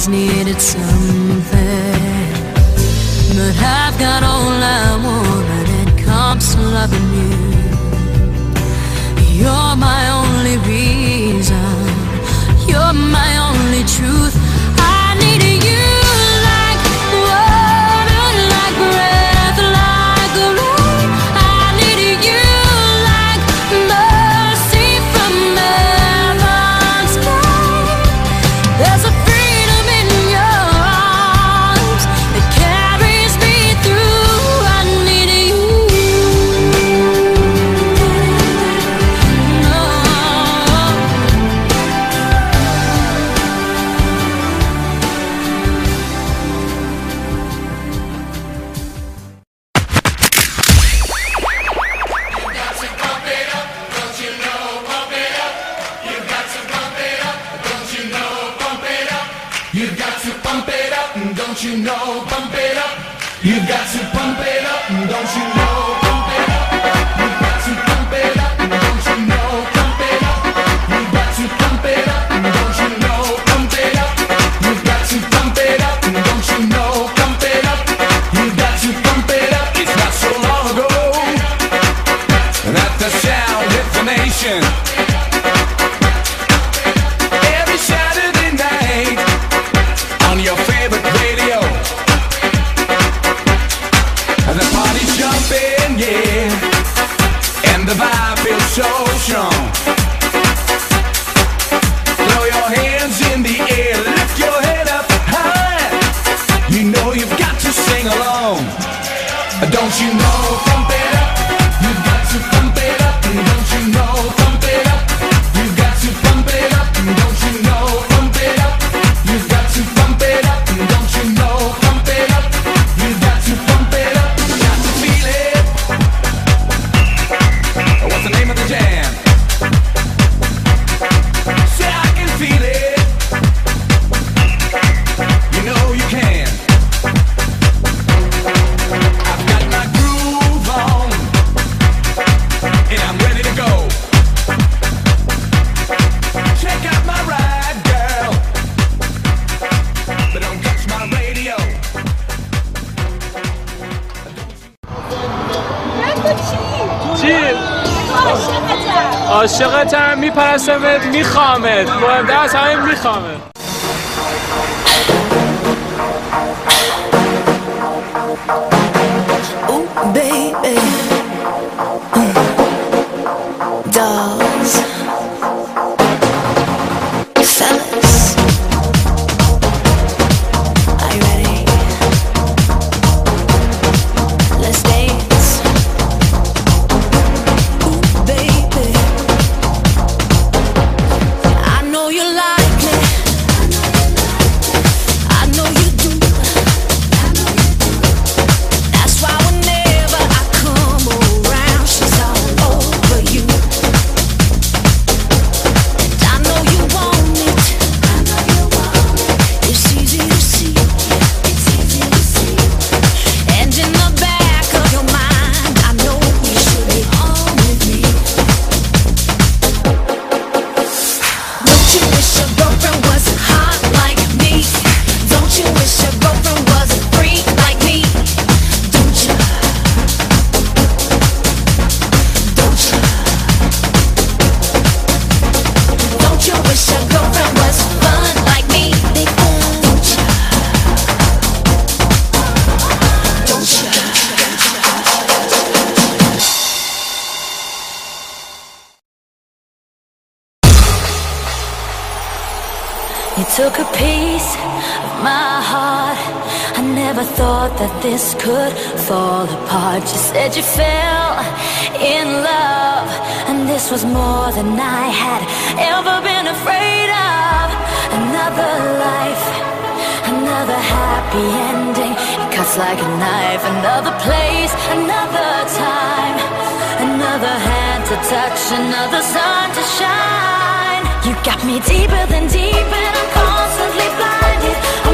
always needed something, but I've got all I want when it comes to loving you. You're my only reason, you're my only truth. I need you like water, like breath, like the rain. I need you like mercy from heaven's sky. There's a freedom in your arms that carries me through. I need you. You've got to pump it up, don't you know? Pump it up. You've got to pump it up, don't you know? Pump it up. You've got to pump it up, don't you know? Pump it up. You've got to pump it up, don't you know? Pump it up. You've got to pump it up, don't you know? Pump it up. You've got to pump it up. It's not so long ago that the sound hit the nation. Every Saturday night on your favorite radio, and the party's jumping, yeah, and the vibe feels so strong. Throw your hands in the air, lift your head up high. You know you've got to sing along. Don't you know? Pump it up. You've got to pump it up, don't you know? Pump it up. You've got to pump it up, don't you know? Pump it up. You've got to pump it up, don't you know? Pump it up. You've got to pump it up. Got to feel it. What's the name of the jam? Say I can feel it. You know you can. I've got my groove on, and I'm ready to go. Check out my ride, girl, but don't touch my radio. چی؟ عاشقتم، میپرستمت، میخوامت. مهمتر از همه میخوامت. Ooh, baby, dolls, fellas, are you ready? Let's dance. Ooh, baby, I know you like me. I know you do. That's why whenever I come around, she's all over you. And I know you want it. It's easy to see. And in the back of your mind, I know you should be on with me. Don't you wish your girlfriend was hot like me? Don't you wish your girlfriend was a freak like me? Don't you? Don't you? Don't you wish your girlfriend was fun like me? Don't you? Don't you? You took a piece of my heart. I never thought that this could fall apart. You said you fell in love, and this was more than I had ever been afraid of. Another life, another happy ending. It cuts like a knife. Another place, another time, another hand to touch, another sun to shine. You got me deeper than deep, and I'm constantly blinded. I'm